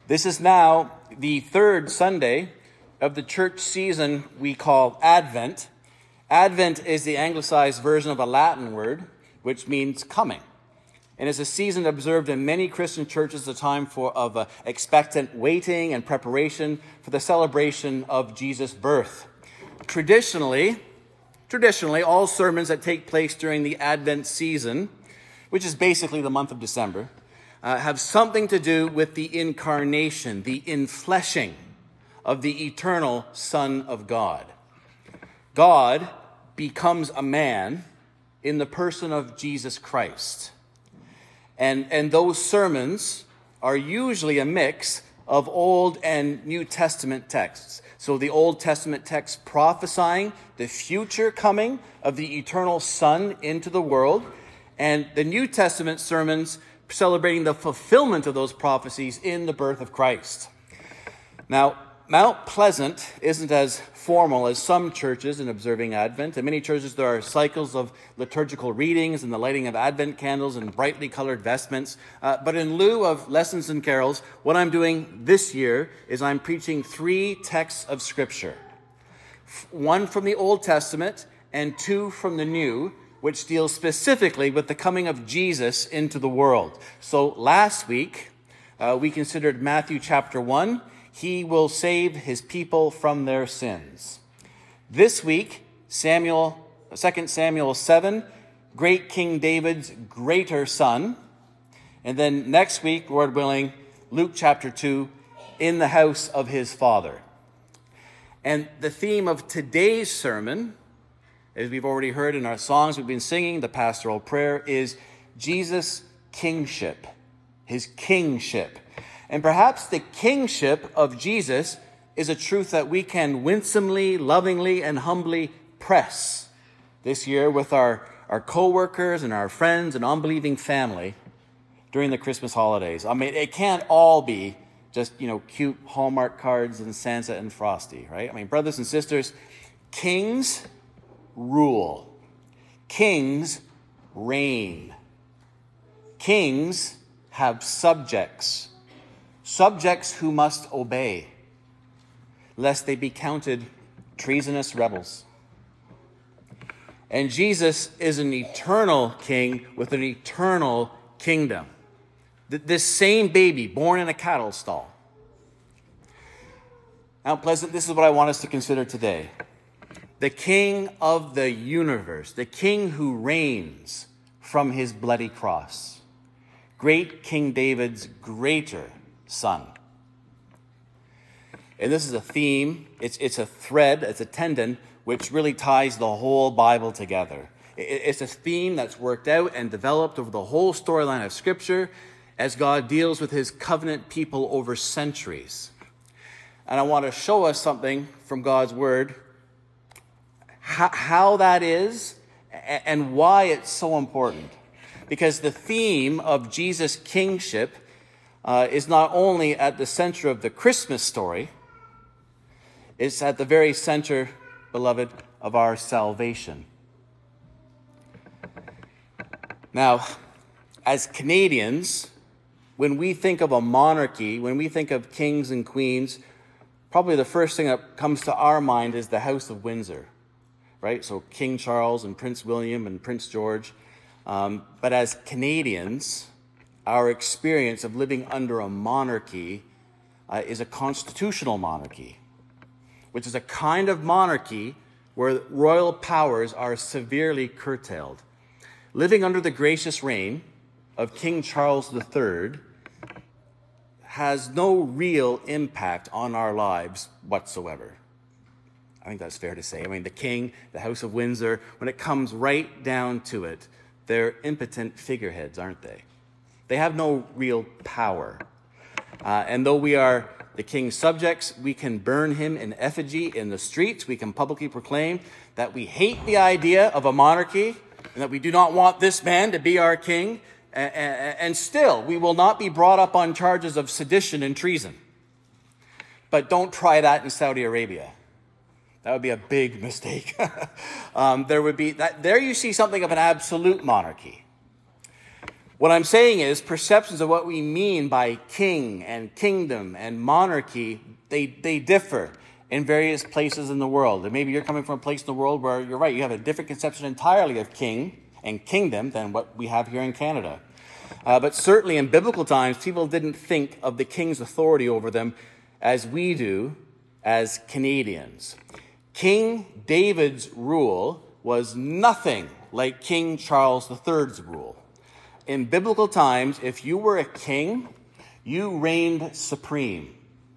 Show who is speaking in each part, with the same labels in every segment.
Speaker 1: This is now the third Sunday of the church season we call Advent. Advent is the anglicized version of a Latin word, which means coming. And it's a season observed in many Christian churches, a time of expectant waiting and preparation for the celebration of Jesus' birth. Traditionally, all sermons that take place during the Advent season, which is basically the month of December, have something to do with the incarnation, the infleshing of the eternal Son of God. God becomes a man in the person of Jesus Christ. And those sermons are usually a mix of Old and New Testament texts. So the Old Testament text prophesying the future coming of the eternal Son into the world, and the New Testament sermons celebrating the fulfillment of those prophecies in the birth of Christ. Now, Mount Pleasant isn't as formal as some churches in observing Advent. In many churches, there are cycles of liturgical readings and the lighting of Advent candles and brightly colored vestments. But in lieu of lessons and carols, what I'm doing this year is I'm preaching 3 texts of Scripture. 1 from the Old Testament and 2 from the New, which deals specifically with the coming of Jesus into the world. So last week, we considered Matthew chapter 1. He will save his people from their sins. This week, 2 Samuel 7, great King David's greater son. And then next week, Lord willing, Luke chapter 2, in the house of his father. And the theme of today's sermon, as we've already heard in our songs we've been singing, the pastoral prayer, is Jesus' kingship, his kingship. And perhaps the kingship of Jesus is a truth that we can winsomely, lovingly, and humbly press this year with our co-workers and our friends and unbelieving family during the Christmas holidays. I mean, it can't all be just, cute Hallmark cards and Santa and Frosty, right? I mean, brothers and sisters, kings rule. Kings reign. Kings have subjects. Subjects who must obey, lest they be counted treasonous rebels. And Jesus is an eternal king with an eternal kingdom. This same baby born in a cattle stall. Mount Pleasant, this is what I want us to consider today. The King of the universe, the King who reigns from his bloody cross. Great King David's greater Son. And this is a theme, it's a thread, it's a tendon, which really ties the whole Bible together. It's a theme that's worked out and developed over the whole storyline of Scripture as God deals with his covenant people over centuries. And I want to show us something from God's Word, how that is and why it's so important. Because the theme of Jesus' kingship is not only at the center of the Christmas story, it's at the very center, beloved, of our salvation. Now, as Canadians, when we think of a monarchy, when we think of kings and queens, probably the first thing that comes to our mind is the House of Windsor, right? So King Charles and Prince William and Prince George. But as Canadians, our experience of living under a monarchy is a constitutional monarchy, which is a kind of monarchy where royal powers are severely curtailed. Living under the gracious reign of King Charles III has no real impact on our lives whatsoever. I think that's fair to say. I mean, the king, the House of Windsor, when it comes right down to it, they're impotent figureheads, aren't they? They have no real power. And though we are the king's subjects, we can burn him in effigy in the streets. We can publicly proclaim that we hate the idea of a monarchy and that we do not want this man to be our king. And still, we will not be brought up on charges of sedition and treason. But don't try that in Saudi Arabia. That would be a big mistake. There you see something of an absolute monarchy. What I'm saying is perceptions of what we mean by king and kingdom and monarchy, they differ in various places in the world. And maybe you're coming from a place in the world where you're right, you have a different conception entirely of king and kingdom than what we have here in Canada. But certainly in biblical times, people didn't think of the king's authority over them as we do as Canadians. King David's rule was nothing like King Charles III's rule. In biblical times, if you were a king, you reigned supreme.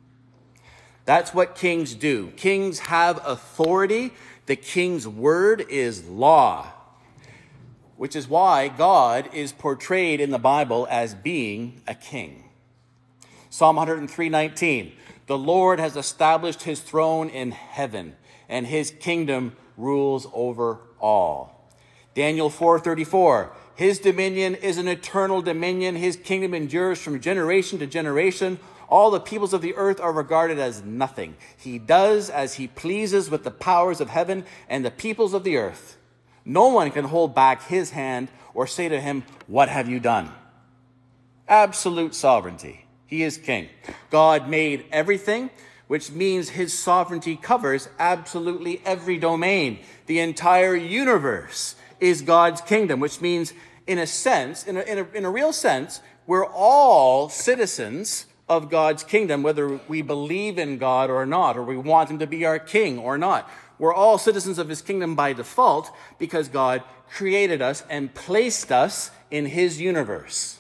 Speaker 1: That's what kings do. Kings have authority. The king's word is law, which is why God is portrayed in the Bible as being a king. Psalm 103:19, the Lord has established his throne in heaven, and his kingdom rules over all. Daniel 4:34, his dominion is an eternal dominion. His kingdom endures from generation to generation. All the peoples of the earth are regarded as nothing. He does as he pleases with the powers of heaven and the peoples of the earth. No one can hold back his hand or say to him, what have you done? Absolute sovereignty. He is king. God made everything, which means his sovereignty covers absolutely every domain. The entire universe is God's kingdom, which means, in a sense, in a real sense, we're all citizens of God's kingdom, whether we believe in God or not, or we want him to be our king or not. We're all citizens of his kingdom by default because God created us and placed us in his universe.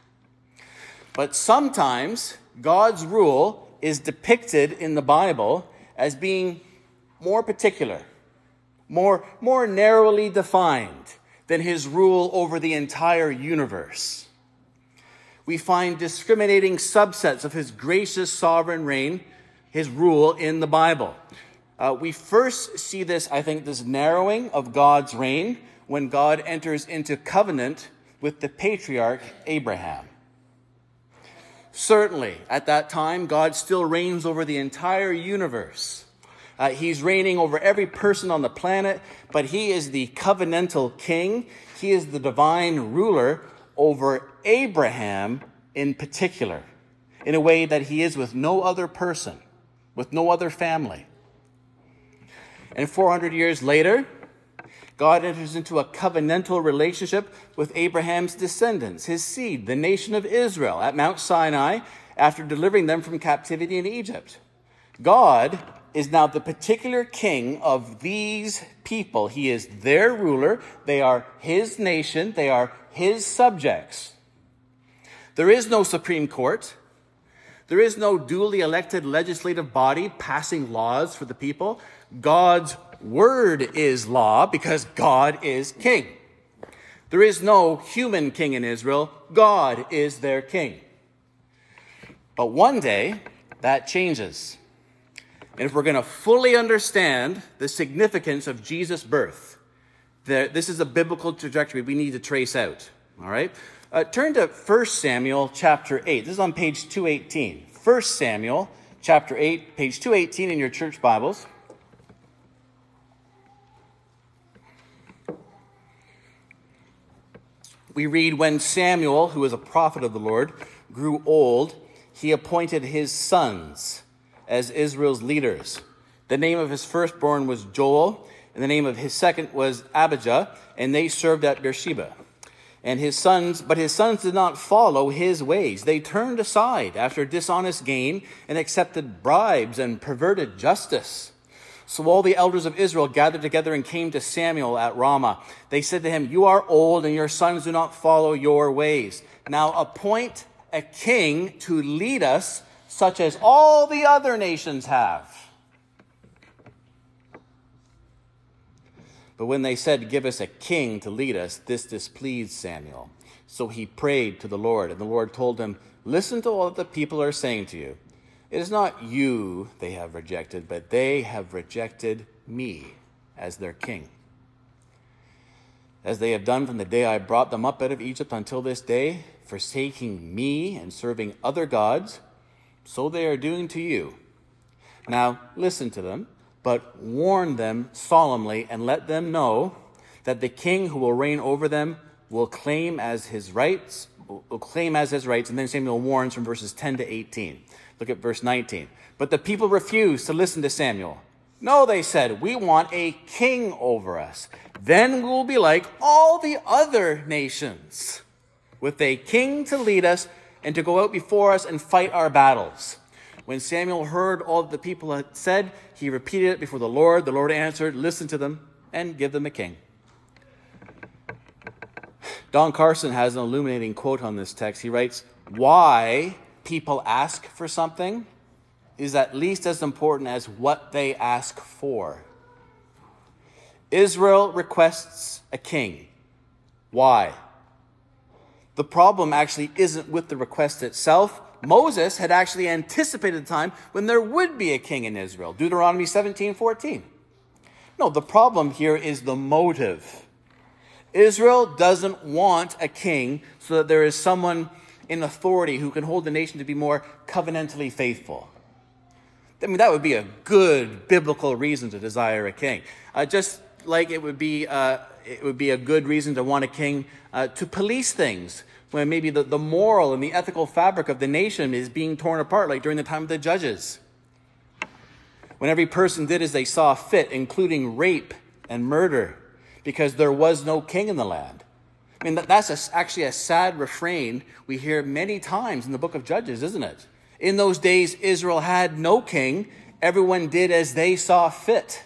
Speaker 1: But sometimes God's rule is depicted in the Bible as being more particular, more narrowly defined than his rule over the entire universe. We find discriminating subsets of his gracious sovereign reign, his rule in the Bible. We first see this, I think, this narrowing of God's reign when God enters into covenant with the patriarch Abraham. Certainly, at that time, God still reigns over the entire universe. He's reigning over every person on the planet, but he is the covenantal king. He is the divine ruler over Abraham in particular, in a way that he is with no other person, with no other family. And 400 years later, God enters into a covenantal relationship with Abraham's descendants, his seed, the nation of Israel, at Mount Sinai, after delivering them from captivity in Egypt. God is now the particular king of these people. He is their ruler. They are his nation. They are his subjects. There is no Supreme Court. There is no duly elected legislative body passing laws for the people. God's word is law because God is king. There is no human king in Israel. God is their king. But one day, that changes. And if we're going to fully understand the significance of Jesus' birth, this is a biblical trajectory we need to trace out. All right? Turn to 1 Samuel chapter 8. This is on page 218. 1 Samuel chapter 8, page 218 in your church Bibles. We read, when Samuel, who was a prophet of the Lord, grew old, he appointed his sons as Israel's leaders. The name of his firstborn was Joel, and the name of his second was Abijah, and they served at Beersheba. But his sons did not follow his ways. They turned aside after dishonest gain and accepted bribes and perverted justice. So all the elders of Israel gathered together and came to Samuel at Ramah. They said to him, you are old and your sons do not follow your ways. Now appoint a king to lead us, such as all the other nations have. But when they said, give us a king to lead us, this displeased Samuel. So he prayed to the Lord, and the Lord told him, listen to all that the people are saying to you. It is not you they have rejected, but they have rejected me as their king. As they have done from the day I brought them up out of Egypt until this day, forsaking me and serving other gods, so they are doing to you. Now listen to them, but warn them solemnly and let them know that the king who will reign over them will claim as his rights will claim as his rights, and then Samuel warns from verses 10 to 18. Look at verse 19. But the people refused to listen to Samuel. No, they said, we want a king over us. Then we will be like all the other nations, with a king to lead us and to go out before us and fight our battles. When Samuel heard all that the people had said, he repeated it before the Lord. The Lord answered, listen to them and give them a king. Don Carson has an illuminating quote on this text. He writes, why people ask for something is at least as important as what they ask for. Israel requests a king. Why? The problem actually isn't with the request itself. Moses had actually anticipated the time when there would be a king in Israel. Deuteronomy 17:14. No, the problem here is the motive. Israel doesn't want a king so that there is someone in authority who can hold the nation to be more covenantally faithful. I mean, that would be a good biblical reason to desire a king. Just like it would be a good reason to want a king to police things when maybe the moral and the ethical fabric of the nation is being torn apart, like during the time of the judges. When every person did as they saw fit, including rape and murder, because there was no king in the land. I mean, that's actually a sad refrain we hear many times in the book of Judges, isn't it? In those days, Israel had no king. Everyone did as they saw fit.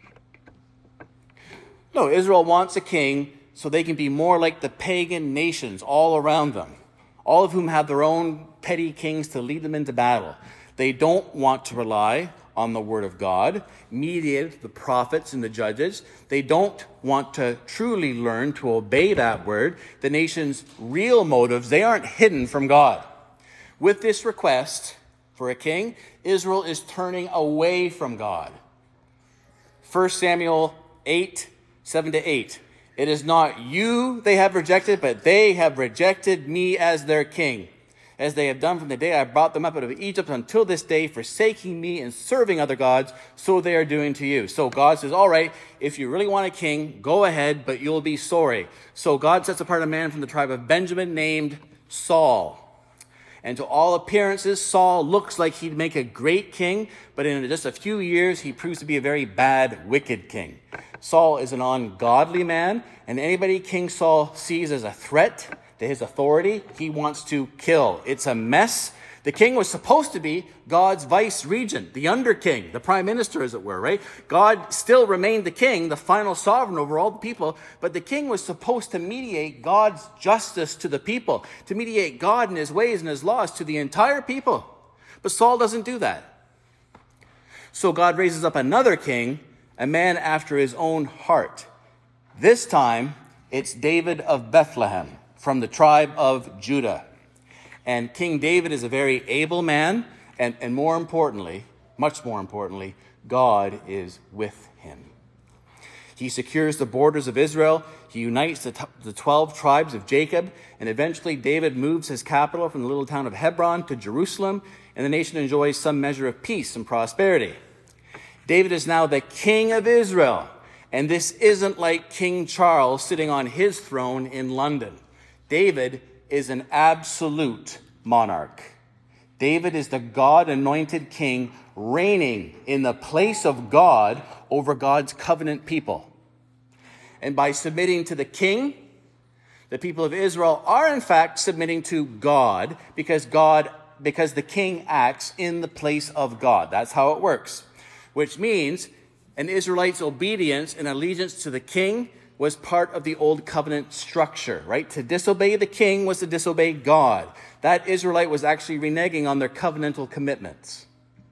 Speaker 1: No, Israel wants a king so they can be more like the pagan nations all around them, all of whom have their own petty kings to lead them into battle. They don't want to rely on the word of God, mediated the prophets and the judges. They don't want to truly learn to obey that word. The nation's real motives, they aren't hidden from God. With this request for a king, Israel is turning away from God. 1 Samuel 8, 7-8. It is not you they have rejected, but they have rejected me as their king, as they have done from the day I brought them up out of Egypt until this day, forsaking me and serving other gods, so they are doing to you. So God says, all right, if you really want a king, go ahead, but you'll be sorry. So God sets apart a man from the tribe of Benjamin named Saul. And to all appearances, Saul looks like he'd make a great king, but in just a few years, he proves to be a very bad, wicked king. Saul is an ungodly man, and anybody King Saul sees as a threat to his authority, he wants to kill. It's a mess. The king was supposed to be God's vice regent, the under king, the prime minister, as it were, right? God still remained the king, the final sovereign over all the people, but the king was supposed to mediate God's justice to the people, to mediate God and his ways and his laws to the entire people. But Saul doesn't do that. So God raises up another king, a man after his own heart. This time, it's David of Bethlehem, from the tribe of Judah. And King David is a very able man, and more importantly, much more importantly, God is with him. He secures the borders of Israel, he unites the 12 tribes of Jacob, and eventually David moves his capital from the little town of Hebron to Jerusalem, and the nation enjoys some measure of peace and prosperity. David is now the king of Israel, and this isn't like King Charles sitting on his throne in London. David is an absolute monarch. David is the God-anointed king reigning in the place of God over God's covenant people. And by submitting to the king, the people of Israel are in fact submitting to God because the king acts in the place of God. That's how it works. Which means an Israelite's obedience and allegiance to the king was part of the old covenant structure, right? To disobey the king was to disobey God. That Israelite was actually reneging on their covenantal commitments.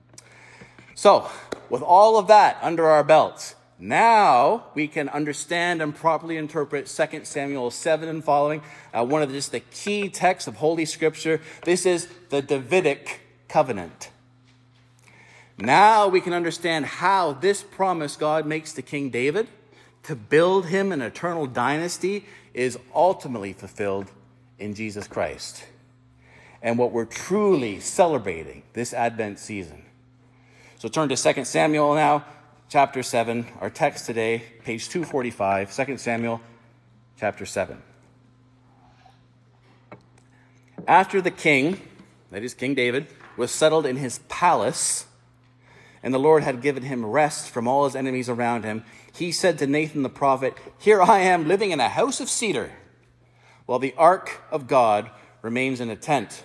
Speaker 1: So, with all of that under our belts, now we can understand and properly interpret 2 Samuel 7 and following, one of the key texts of Holy Scripture. This is the Davidic covenant. Now we can understand how this promise God makes to King David to build him an eternal dynasty is ultimately fulfilled in Jesus Christ. And what we're truly celebrating this Advent season. So turn to 2 Samuel now, chapter 7. Our text today, page 245, 2 Samuel chapter 7. After the king, that is King David, was settled in his palace, and the Lord had given him rest from all his enemies around him, he said to Nathan the prophet, "Here I am living in a house of cedar, while the ark of God remains in a tent."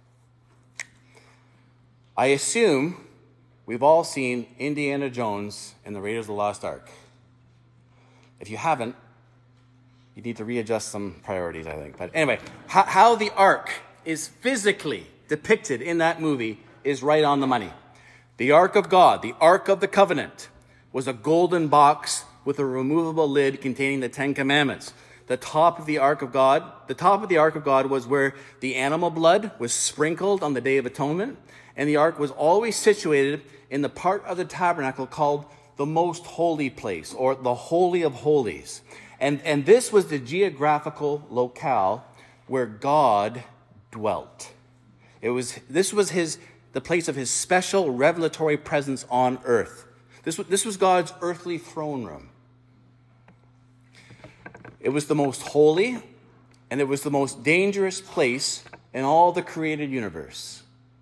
Speaker 1: I assume we've all seen Indiana Jones and the Raiders of the Lost Ark. If you haven't, you need to readjust some priorities, I think. But anyway, how the ark is physically depicted in that movie is right on the money. The Ark of God, the Ark of the Covenant, was a golden box with a removable lid containing the Ten Commandments. The top of the Ark of God was where the animal blood was sprinkled on the Day of Atonement, and the ark was always situated in the part of the tabernacle called the most holy place, or the Holy of Holies. And this was the geographical locale where God dwelt. This was the place of his special revelatory presence on earth. This was God's earthly throne room. It was the most holy, and it was the most dangerous place in all the created universe.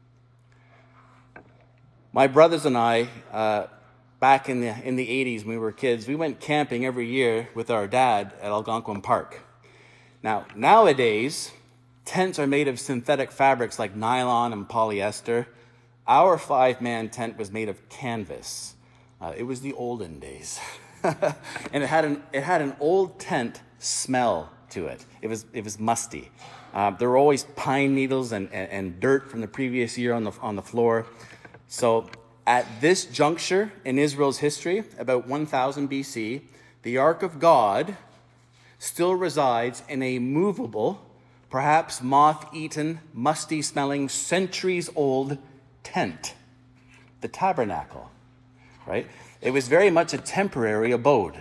Speaker 1: My brothers and I, back in the 80s when we were kids, we went camping every year with our dad at Algonquin Park. Now, nowadays, tents are made of synthetic fabrics like nylon and polyester. Our 5-man tent was made of canvas. It was the olden days. And it had an old tent smell to it. It was musty. There were always pine needles and dirt from the previous year on the floor. So at this juncture in Israel's history, about 1000 BC, the Ark of God still resides in a movable, perhaps moth-eaten, musty-smelling, centuries-old tent, the tabernacle, right? It was very much a temporary abode.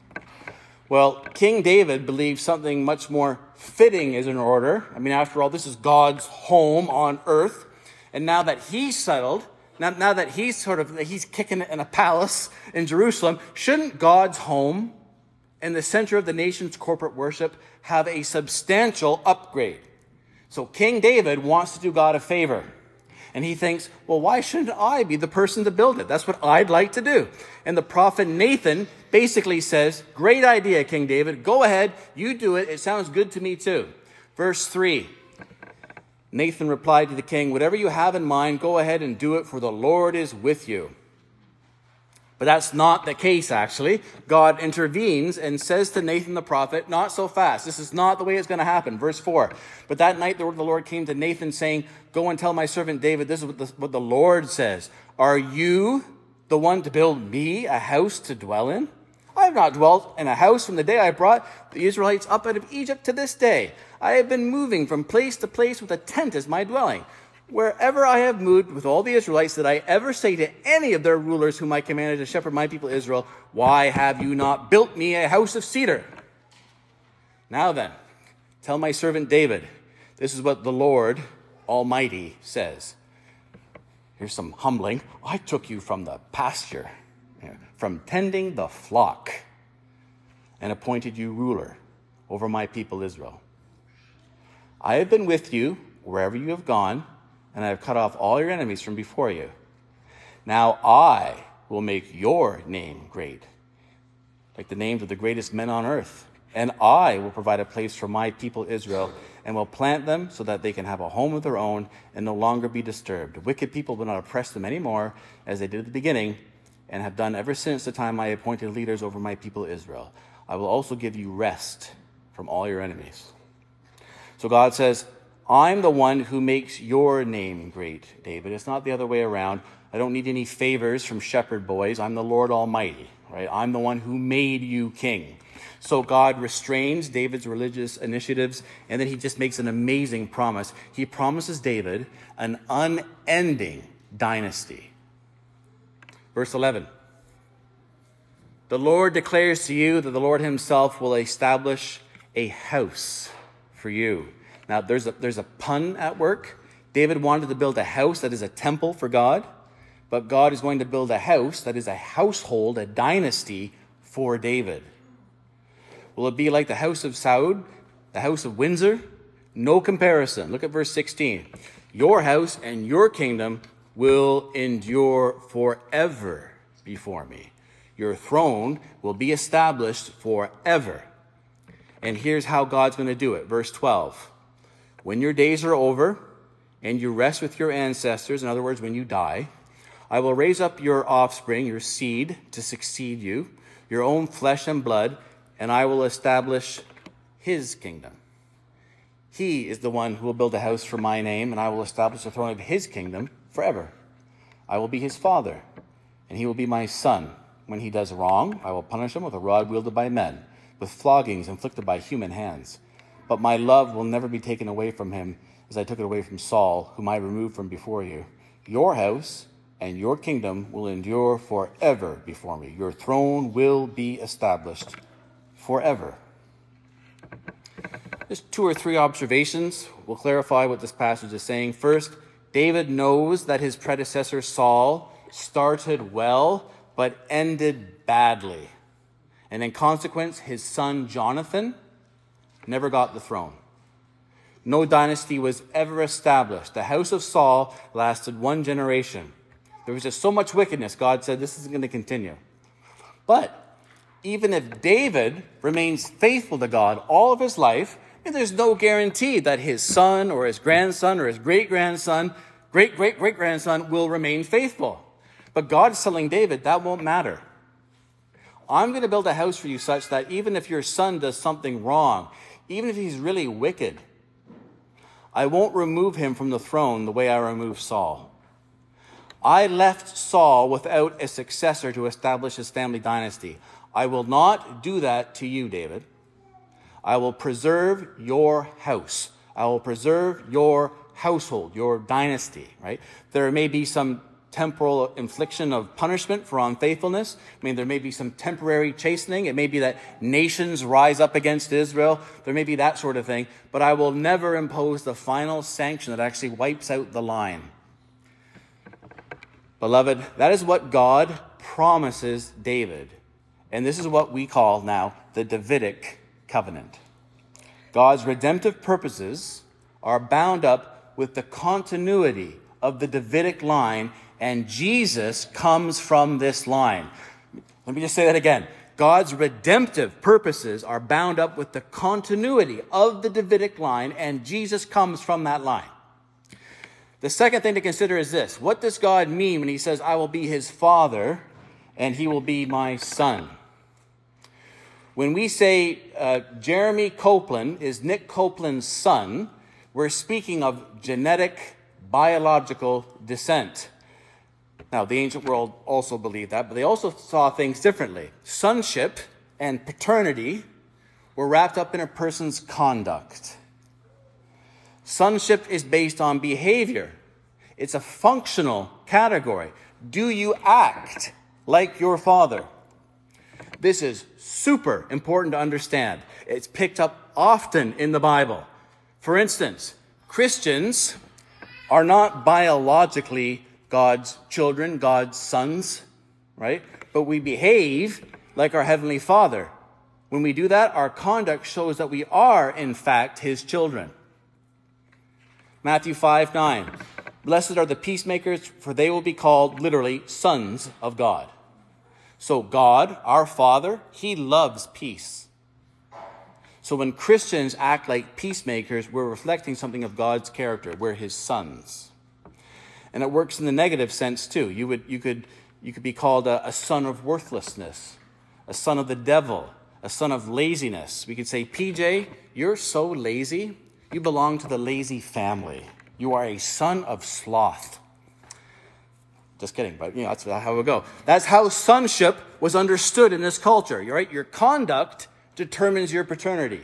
Speaker 1: Well, King David believed something much more fitting is in order. I mean, after all, this is God's home on earth. And now that he's settled, now that he's kicking it in a palace in Jerusalem, shouldn't God's home in the center of the nation's corporate worship have a substantial upgrade? So King David wants to do God a favor. And he thinks, well, why shouldn't I be the person to build it? That's what I'd like to do. And the prophet Nathan basically says, great idea, King David. Go ahead. You do it. It sounds good to me too. Verse 3. Nathan replied to the king, whatever you have in mind, go ahead and do it, for the Lord is with you. But that's not the case, actually. God intervenes and says to Nathan the prophet, not so fast. This is not the way it's going to happen. Verse 4. But that night the word of the Lord came to Nathan, saying, go and tell my servant David, this is what the Lord says. Are you the one to build me a house to dwell in? I have not dwelt in a house from the day I brought the Israelites up out of Egypt to this day. I have been moving from place to place with a tent as my dwelling. Wherever I have moved with all the Israelites, did I ever say to any of their rulers whom I commanded to shepherd my people Israel, why have you not built me a house of cedar? Now then, tell my servant David, this is what the Lord Almighty says. Here's some humbling. I took you from the pasture, from tending the flock, and appointed you ruler over my people Israel. I have been with you wherever you have gone, and I have cut off all your enemies from before you. Now I will make your name great, like the names of the greatest men on earth. And I will provide a place for my people Israel, and will plant them so that they can have a home of their own and no longer be disturbed. Wicked people will not oppress them anymore, as they did at the beginning, and have done ever since the time I appointed leaders over my people Israel. I will also give you rest from all your enemies. So God says, I'm the one who makes your name great, David. It's not the other way around. I don't need any favors from shepherd boys. I'm the Lord Almighty, right? I'm the one who made you king. So God restrains David's religious initiatives, and then he just makes an amazing promise. He promises David an unending dynasty. Verse 11. The Lord declares to you that the Lord himself will establish a house for you. Now, there's a pun at work. David wanted to build a house that is a temple for God, but God is going to build a house that is a household, a dynasty for David. Will it be like the house of Saud, the house of Windsor? No comparison. Look at verse 16. Your house and your kingdom will endure forever before me. Your throne will be established forever. And here's how God's going to do it. Verse 12. When your days are over and you rest with your ancestors, in other words, when you die, I will raise up your offspring, your seed, to succeed you, your own flesh and blood, and I will establish his kingdom. He is the one who will build a house for my name, and I will establish the throne of his kingdom forever. I will be his father, and he will be my son. When he does wrong, I will punish him with a rod wielded by men, with floggings inflicted by human hands. But my love will never be taken away from him, as I took it away from Saul, whom I removed from before you. Your house and your kingdom will endure forever before me. Your throne will be established forever. Just 2 or 3 observations will clarify what this passage is saying. First, David knows that his predecessor Saul started well, but ended badly. And in consequence, his son Jonathan never got the throne. No dynasty was ever established. The house of Saul lasted 1 generation. There was just so much wickedness, God said, this isn't going to continue. But even if David remains faithful to God all of his life, there's no guarantee that his son or his grandson or his great-grandson, great-great-great-grandson will remain faithful. But God's telling David that won't matter. I'm going to build a house for you such that even if your son does something wrong, even if he's really wicked, I won't remove him from the throne the way I removed Saul. I left Saul without a successor to establish his family dynasty. I will not do that to you, David. I will preserve your house. I will preserve your household, your dynasty, right? There may be some temporal infliction of punishment for unfaithfulness. There may be some temporary chastening. It may be that nations rise up against Israel. There may be that sort of thing. But I will never impose the final sanction that actually wipes out the line. Beloved, that is what God promises David. And this is what we call now the Davidic covenant. God's redemptive purposes are bound up with the continuity of the Davidic line, and Jesus comes from this line. Let me just say that again. God's redemptive purposes are bound up with the continuity of the Davidic line, and Jesus comes from that line. The second thing to consider is this. What does God mean when he says, I will be his father and he will be my son? When we say Jeremy Copeland is Nick Copeland's son, we're speaking of genetic, biological descent. Now, the ancient world also believed that, but they also saw things differently. Sonship and paternity were wrapped up in a person's conduct. Sonship is based on behavior. It's a functional category. Do you act like your father? This is super important to understand. It's picked up often in the Bible. For instance, Christians are not biologically God's children, God's sons, right? But we behave like our Heavenly Father. When we do that, our conduct shows that we are, in fact, his children. Matthew 5:9. Blessed are the peacemakers, for they will be called, literally, sons of God. So God, our Father, he loves peace. So when Christians act like peacemakers, we're reflecting something of God's character. We're his sons. And it works in the negative sense too. You could be called a son of worthlessness, a son of the devil, a son of laziness. We could say, PJ, you're so lazy. You belong to the lazy family. You are a son of sloth. Just kidding, but that's how it would go. That's how sonship was understood in this culture. You're right. Your conduct determines your paternity.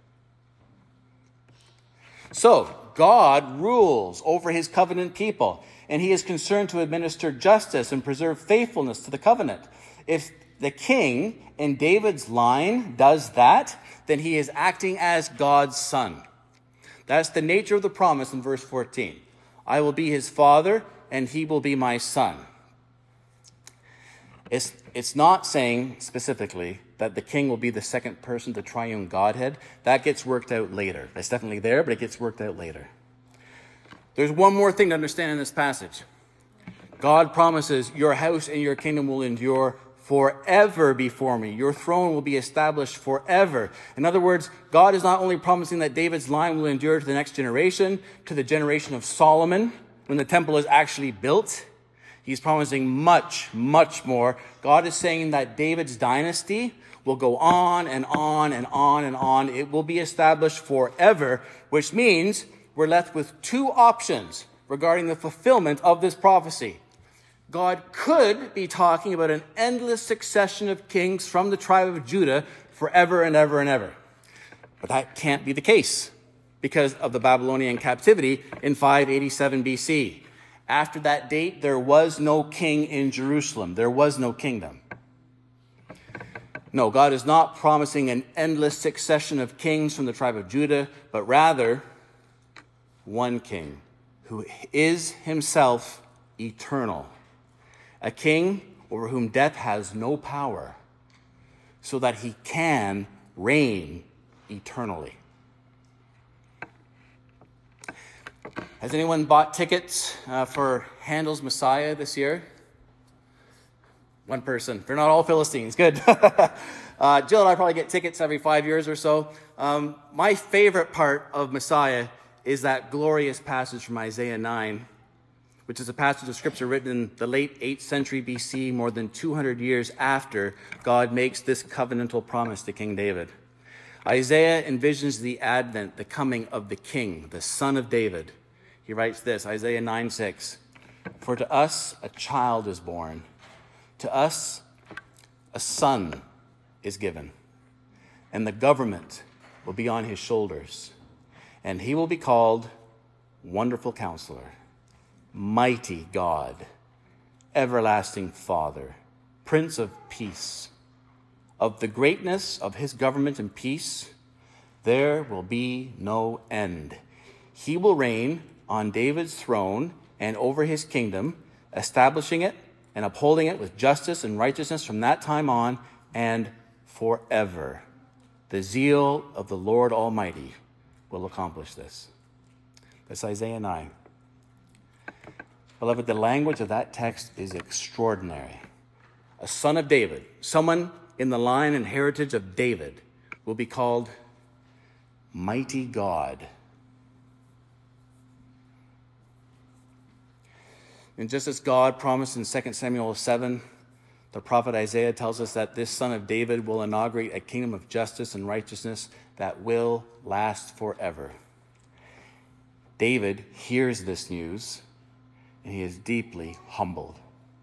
Speaker 1: So God rules over his covenant people, and he is concerned to administer justice and preserve faithfulness to the covenant. If the king in David's line does that, then he is acting as God's son. That's the nature of the promise in verse 14. I will be his father, and he will be my son. It's not saying specifically that the king will be the second person to triune Godhead, that gets worked out later. That's definitely there, but it gets worked out later. There's one more thing to understand in this passage. God promises, your house and your kingdom will endure forever before me. Your throne will be established forever. In other words, God is not only promising that David's line will endure to the next generation, to the generation of Solomon, when the temple is actually built. He's promising much, much more. God is saying that David's dynasty will go on and on and on and on. It will be established forever, which means we're left with two options regarding the fulfillment of this prophecy. God could be talking about an endless succession of kings from the tribe of Judah forever and ever and ever. But that can't be the case because of the Babylonian captivity in 587 BC. After that date, there was no king in Jerusalem. There was no kingdom. No, God is not promising an endless succession of kings from the tribe of Judah, but rather one king who is himself eternal. A king over whom death has no power, so that he can reign eternally. Has anyone bought tickets for Handel's Messiah this year? One person. They're not all Philistines. Good. Jill and I probably get tickets every 5 years or so. My favorite part of Messiah is that glorious passage from Isaiah 9, which is a passage of scripture written in the late 8th century BC, more than 200 years after God makes this covenantal promise to King David. Isaiah envisions the advent, the coming of the king, the son of David. He writes this, Isaiah 9:6, "For to us a child is born, to us a son is given, and the government will be on his shoulders, and he will be called Wonderful Counselor, Mighty God, Everlasting Father, Prince of Peace. Of the greatness of his government and peace, there will be no end. He will reign on David's throne and over his kingdom, establishing it and upholding it with justice and righteousness from that time on and forever. The zeal of the Lord Almighty will accomplish this." That's Isaiah 9. Beloved, the language of that text is extraordinary. A son of David, someone in the line and heritage of David, will be called Mighty God. And just as God promised in 2 Samuel 7, the prophet Isaiah tells us that this son of David will inaugurate a kingdom of justice and righteousness that will last forever. David hears this news, and he is deeply humbled.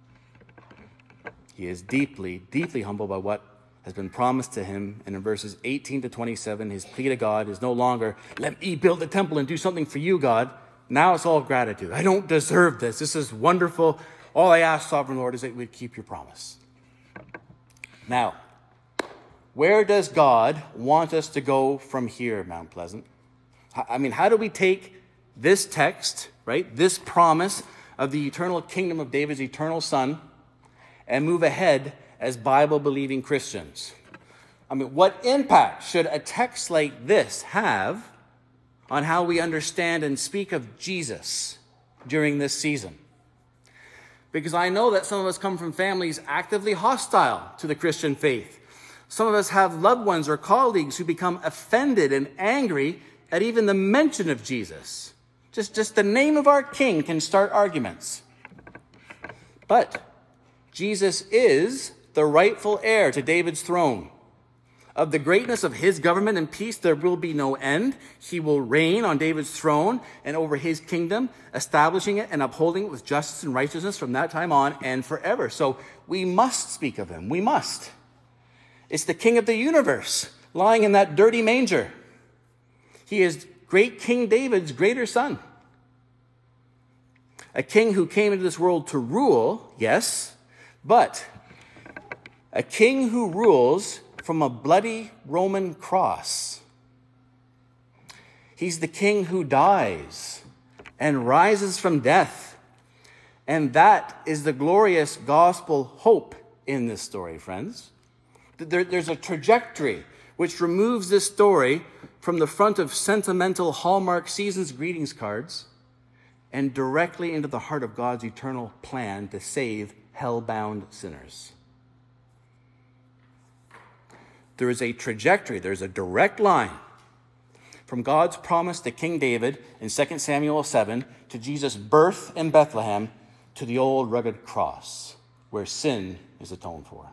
Speaker 1: He is deeply, deeply humbled by what has been promised to him. And in verses 18 to 27, his plea to God is no longer, "Let me build the temple and do something for you, God." Now it's all gratitude. "I don't deserve this. This is wonderful. All I ask, Sovereign Lord, is that we'd keep your promise." Now, where does God want us to go from here, Mount Pleasant? How do we take this text, right, this promise of the eternal kingdom of David's eternal son, and move ahead as Bible-believing Christians? What impact should a text like this have on how we understand and speak of Jesus during this season? Because I know that some of us come from families actively hostile to the Christian faith. Some of us have loved ones or colleagues who become offended and angry at even the mention of Jesus. Just the name of our King can start arguments. But Jesus is the rightful heir to David's throne. Of the greatness of his government and peace, there will be no end. He will reign on David's throne and over his kingdom, establishing it and upholding it with justice and righteousness from that time on and forever. So we must speak of him. We must. It's the King of the universe lying in that dirty manger. He is great King David's greater son. A king who came into this world to rule, yes, but a king who rules from a bloody Roman cross. He's the king who dies and rises from death. And that is the glorious gospel hope in this story, friends. There's a trajectory which removes this story from the front of sentimental Hallmark Seasons greetings cards and directly into the heart of God's eternal plan to save hell-bound sinners. There is a trajectory, there's a direct line from God's promise to King David in 2 Samuel 7 to Jesus' birth in Bethlehem to the old rugged cross where sin is atoned for.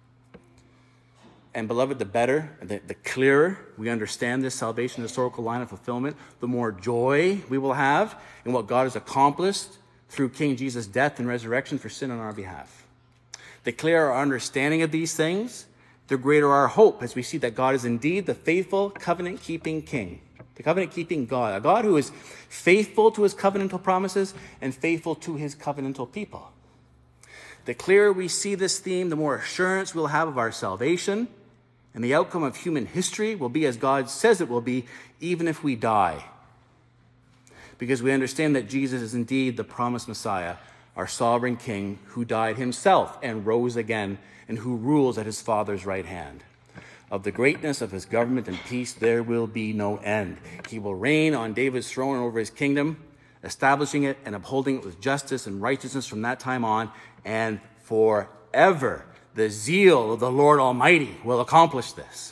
Speaker 1: And beloved, the better, the clearer we understand this salvation historical line of fulfillment, the more joy we will have in what God has accomplished through King Jesus' death and resurrection for sin on our behalf. The clearer our understanding of these things, the greater our hope as we see that God is indeed the faithful, covenant-keeping King, the covenant-keeping God, a God who is faithful to his covenantal promises and faithful to his covenantal people. The clearer we see this theme, the more assurance we'll have of our salvation, and the outcome of human history will be as God says it will be, even if we die. Because we understand that Jesus is indeed the promised Messiah, our sovereign King, who died himself and rose again, and who rules at his Father's right hand. Of the greatness of his government and peace, there will be no end. He will reign on David's throne and over his kingdom, establishing it and upholding it with justice and righteousness from that time on, and forever. The zeal of the Lord Almighty will accomplish this.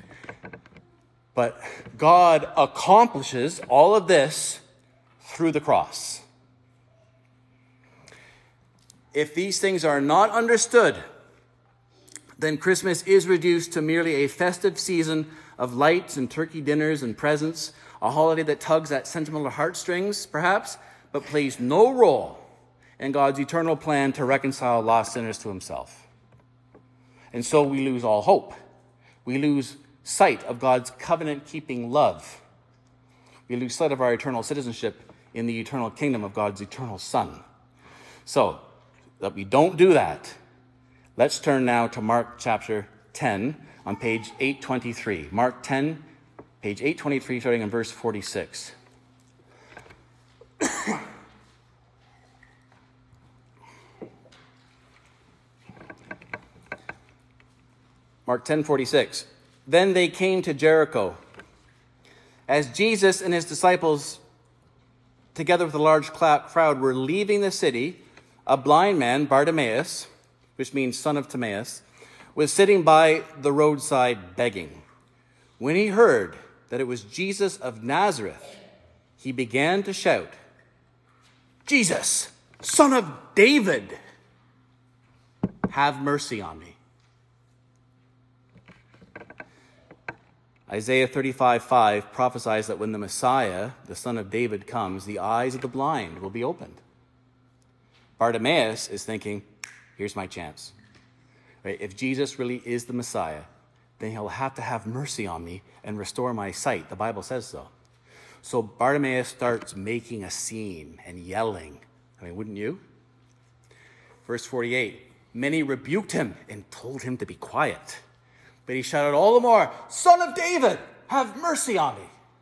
Speaker 1: But God accomplishes all of this through the cross. If these things are not understood, then Christmas is reduced to merely a festive season of lights and turkey dinners and presents, a holiday that tugs at sentimental heartstrings, perhaps, but plays no role in God's eternal plan to reconcile lost sinners to himself. And so we lose all hope. We lose sight of God's covenant-keeping love. We lose sight of our eternal citizenship in the eternal kingdom of God's eternal Son. So, that we don't do that, let's turn now to Mark chapter 10 on page 823. Mark 10, page 823, starting in verse 46. Mark 10:46. Then they came to Jericho. As Jesus and his disciples, together with a large crowd, were leaving the city, a blind man, Bartimaeus, which means son of Timaeus, was sitting by the roadside begging. When he heard that it was Jesus of Nazareth, he began to shout, "Jesus, Son of David, have mercy on me." Isaiah 35:5 prophesies that when the Messiah, the Son of David, comes, the eyes of the blind will be opened. Bartimaeus is thinking, here's my chance. Right? If Jesus really is the Messiah, then he'll have to have mercy on me and restore my sight. The Bible says so. So Bartimaeus starts making a scene and yelling. I mean, wouldn't you? Verse 48, many rebuked him and told him to be quiet. But he shouted all the more, "Son of David, have mercy on me."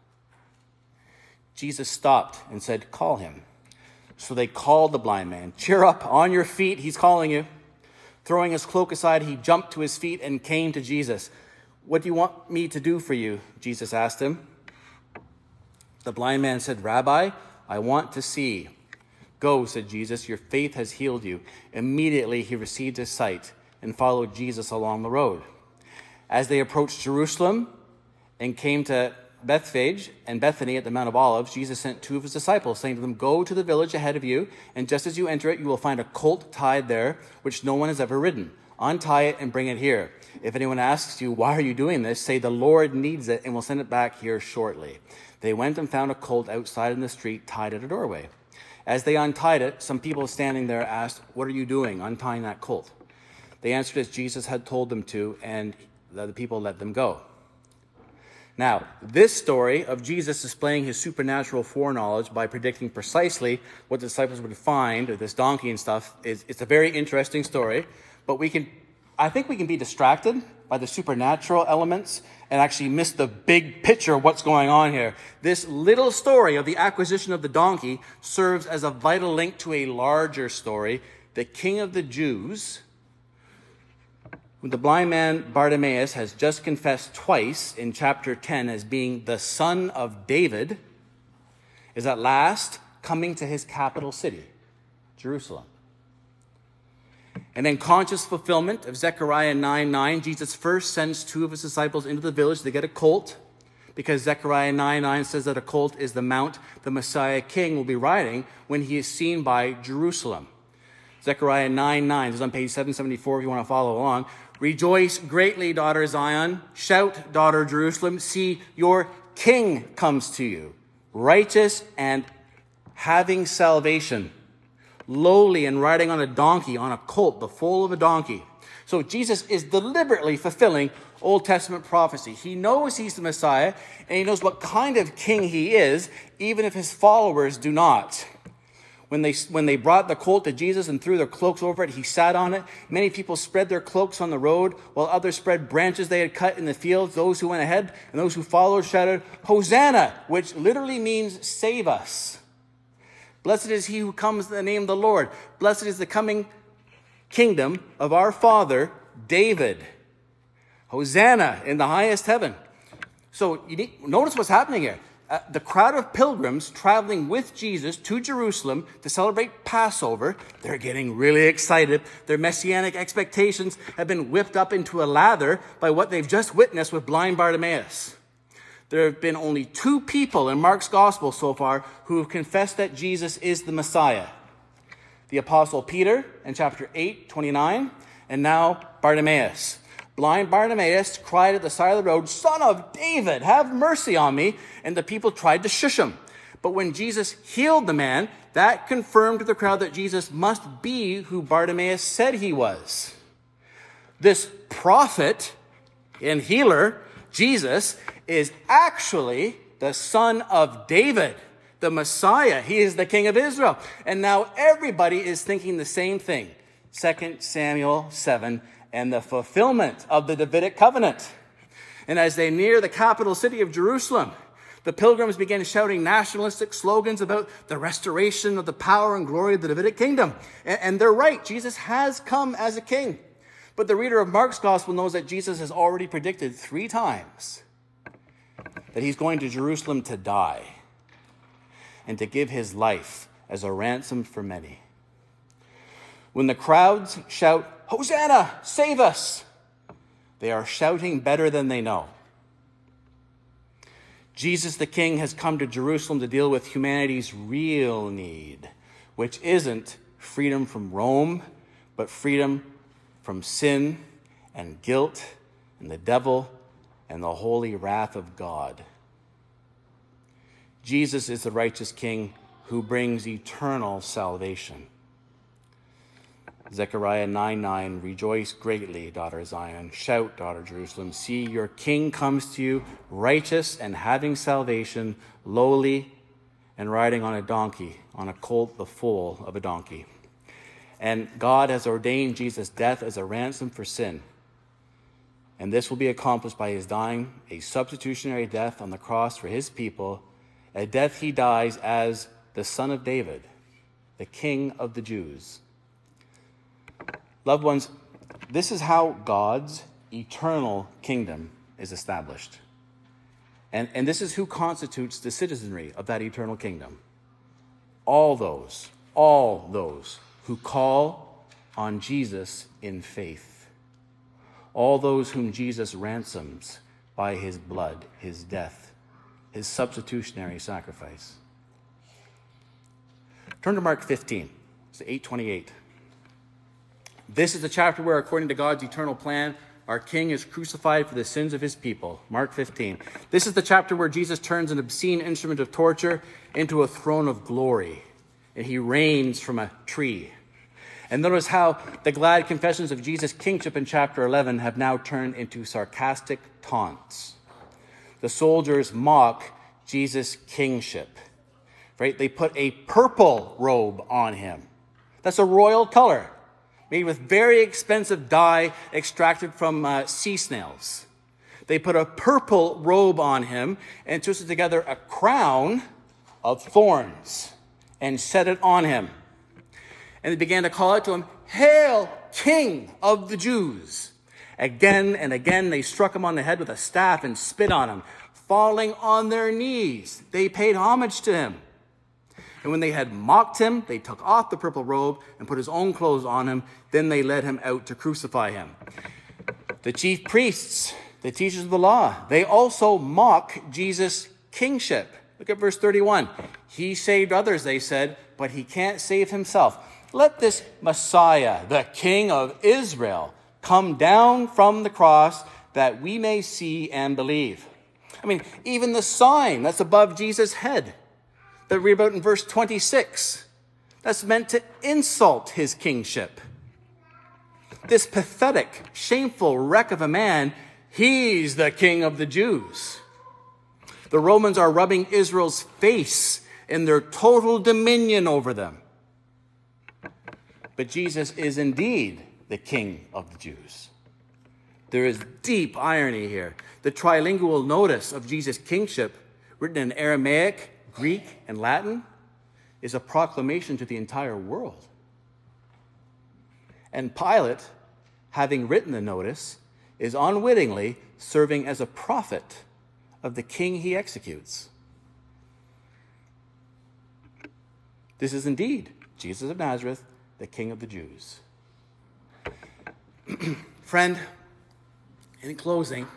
Speaker 1: Jesus stopped and said, "Call him." So they called the blind man. "Cheer up, on your feet, he's calling you." Throwing his cloak aside, he jumped to his feet and came to Jesus. "What do you want me to do for you?" Jesus asked him. The blind man said, "Rabbi, I want to see." "Go," said Jesus, "your faith has healed you." Immediately he received his sight and followed Jesus along the road. As they approached Jerusalem and came to Bethphage and Bethany at the Mount of Olives, Jesus sent two of his disciples, saying to them, "Go to the village ahead of you, and just as you enter it, you will find a colt tied there, which no one has ever ridden. Untie it and bring it here. If anyone asks you, 'Why are you doing this?' say, 'The Lord needs it, and will send it back here shortly.'" They went and found a colt outside in the street, tied at a doorway. As they untied it, some people standing there asked, "What are you doing, untying that colt?" They answered as Jesus had told them to, and the people let them go. Now, this story of Jesus displaying his supernatural foreknowledge by predicting precisely what the disciples would find, or this donkey and stuff, it's a very interesting story. But I think we can be distracted by the supernatural elements and actually miss the big picture of what's going on here. This little story of the acquisition of the donkey serves as a vital link to a larger story. The King of the Jews, The blind man Bartimaeus has just confessed twice in chapter 10 as being the son of David, is at last coming to his capital city, Jerusalem. And in conscious fulfillment of Zechariah 9:9, Jesus first sends two of his disciples into the village to get a colt, because Zechariah 9:9 says that a colt is the mount the Messiah King will be riding when he is seen by Jerusalem. Zechariah 9:9 is on page 774 if you want to follow along. Rejoice greatly, daughter Zion. Shout, daughter Jerusalem. See, your king comes to you, righteous and having salvation, lowly and riding on a donkey, on a colt, the foal of a donkey. So Jesus is deliberately fulfilling Old Testament prophecy. He knows he's the Messiah, and he knows what kind of king he is, even if his followers do not. When they brought the colt to Jesus and threw their cloaks over it, he sat on it. Many people spread their cloaks on the road, while others spread branches they had cut in the fields. Those who went ahead and those who followed shouted, Hosanna, which literally means save us. Blessed is he who comes in the name of the Lord. Blessed is the coming kingdom of our father, David. Hosanna in the highest heaven. So notice what's happening here. The crowd of pilgrims traveling with Jesus to Jerusalem to celebrate Passover, they're getting really excited. Their messianic expectations have been whipped up into a lather by what they've just witnessed with blind Bartimaeus. There have been only two people in Mark's gospel so far who have confessed that Jesus is the Messiah. The apostle Peter in chapter 8:29, and now Bartimaeus. Blind Bartimaeus cried at the side of the road, Son of David, have mercy on me. And the people tried to shush him. But when Jesus healed the man, that confirmed to the crowd that Jesus must be who Bartimaeus said he was. This prophet and healer, Jesus, is actually the son of David, the Messiah. He is the King of Israel. And now everybody is thinking the same thing. 2 Samuel 7 and the fulfillment of the Davidic covenant. And as they near the capital city of Jerusalem, the pilgrims began shouting nationalistic slogans about the restoration of the power and glory of the Davidic kingdom. And they're right. Jesus has come as a king. But the reader of Mark's gospel knows that Jesus has already predicted 3 times that he's going to Jerusalem to die and to give his life as a ransom for many. When the crowds shout, Hosanna, save us, they are shouting better than they know. Jesus the King has come to Jerusalem to deal with humanity's real need, which isn't freedom from Rome, but freedom from sin and guilt and the devil and the holy wrath of God. Jesus is the righteous King who brings eternal salvation. Zechariah 9:9, rejoice greatly, daughter Zion. Shout, daughter Jerusalem. See, your king comes to you, righteous and having salvation, lowly and riding on a donkey, on a colt, the foal of a donkey. And God has ordained Jesus' death as a ransom for sin. And this will be accomplished by his dying a substitutionary death on the cross for his people, a death he dies as the Son of David, the King of the Jews. Loved ones, this is how God's eternal kingdom is established. And this is who constitutes the citizenry of that eternal kingdom. All those who call on Jesus in faith. All those whom Jesus ransoms by his blood, his death, his substitutionary sacrifice. Turn to Mark 15. It's 8:28. This is the chapter where, according to God's eternal plan, our King is crucified for the sins of his people. Mark 15. This is the chapter where Jesus turns an obscene instrument of torture into a throne of glory, and he reigns from a tree. And notice how the glad confessions of Jesus' kingship in chapter 11 have now turned into sarcastic taunts. The soldiers mock Jesus' kingship, right? They put a purple robe on him. That's a royal color, made with very expensive dye extracted from sea snails. They put a purple robe on him and twisted together a crown of thorns and set it on him. And they began to call out to him, Hail, King of the Jews! Again and again, they struck him on the head with a staff and spit on him. Falling on their knees, they paid homage to him. And when they had mocked him, they took off the purple robe and put his own clothes on him. Then they led him out to crucify him. The chief priests, the teachers of the law, they also mock Jesus' kingship. Look at verse 31. He saved others, they said, but he can't save himself. Let this Messiah, the King of Israel, come down from the cross that we may see and believe. I mean, even the sign that's above Jesus' head that we read about in verse 26, that's meant to insult his kingship. This pathetic, shameful wreck of a man, he's the King of the Jews. The Romans are rubbing Israel's face in their total dominion over them. But Jesus is indeed the King of the Jews. There is deep irony here. The trilingual notice of Jesus' kingship, written in Aramaic, Greek, and Latin, is a proclamation to the entire world. And Pilate, having written the notice, is unwittingly serving as a prophet of the king he executes. This is indeed Jesus of Nazareth, the King of the Jews. Friend, in closing,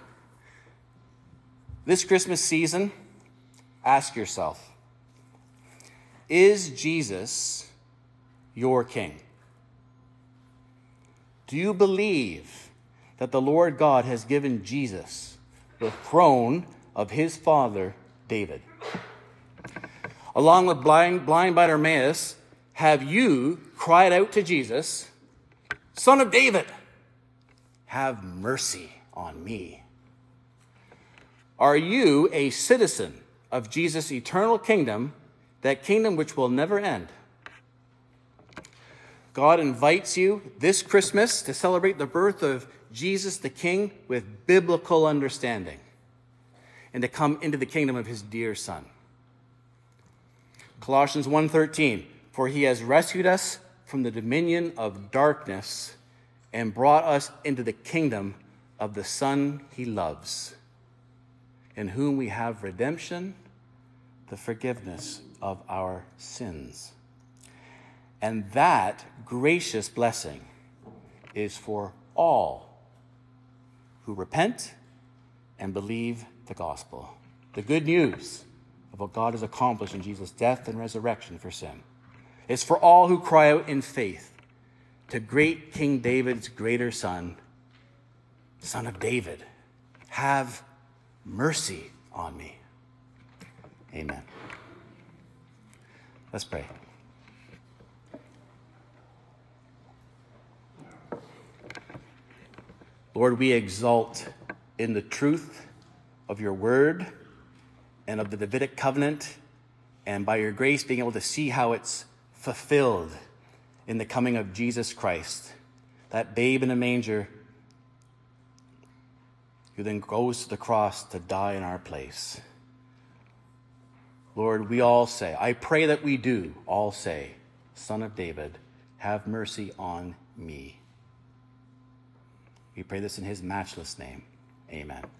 Speaker 1: this Christmas season, ask yourself, is Jesus your King? Do you believe that the Lord God has given Jesus the throne of his father, David? Along with blind Bartimaeus, have you cried out to Jesus, Son of David, have mercy on me? Are you a citizen of Jesus' eternal kingdom, that kingdom which will never end? God invites you this Christmas to celebrate the birth of Jesus the King with biblical understanding and to come into the kingdom of his dear Son. Colossians 1:13, for he has rescued us from the dominion of darkness and brought us into the kingdom of the Son he loves, in whom we have redemption, the forgiveness of our sins. And that gracious blessing is for all who repent and believe the gospel, the good news of what God has accomplished in Jesus' death and resurrection for sin. It's for all who cry out in faith to great King David's greater Son, Son of David, have mercy on me. Amen. Let's pray. Lord, we exalt in the truth of your word and of the Davidic covenant, and by your grace being able to see how it's fulfilled in the coming of Jesus Christ, that babe in a manger who then goes to the cross to die in our place. Lord, we all say, I pray that we do all say, Son of David, have mercy on me. We pray this in his matchless name. Amen.